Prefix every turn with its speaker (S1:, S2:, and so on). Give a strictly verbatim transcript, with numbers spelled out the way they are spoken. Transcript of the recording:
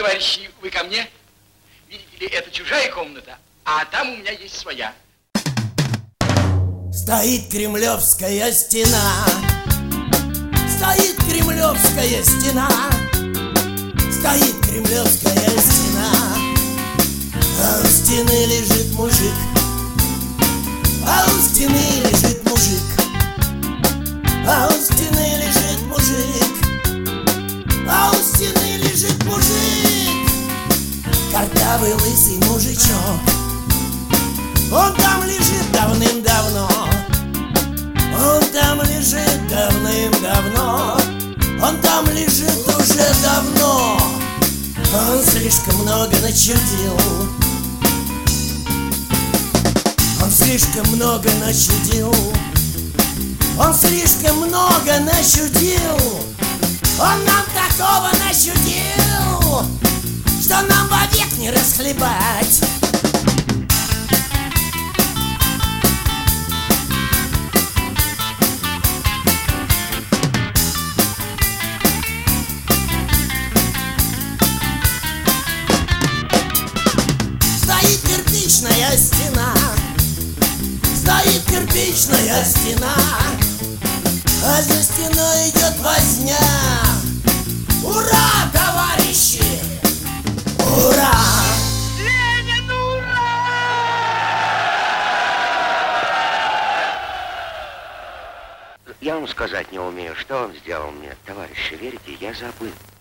S1: товарищи, вы ко мне? Видите ли, это чужая комната, а там у меня есть своя.
S2: Стоит кремлевская стена, стоит кремлевская стена, стоит кремлевская стена, а у стены лежит мужик, а у стены лежит мужик, а у стены лежит мужик, а у стены лежит мужик, картавый лысый мужичок. Он там лежит давным-давно, он там лежит давным-давно, он там лежит уже давно. Он слишком много начудил, он слишком много начудил, он слишком много начудил, он нам такого начудил, что нам вовек не расхлебать. Стоит кирпичная стена, стоит кирпичная стена, а за стеной идет возня. Ура, товарищи! Ура!
S1: Ленин, ура!
S3: Я вам сказать не умею, что он сделал мне. Товарищи, верите, я забыл.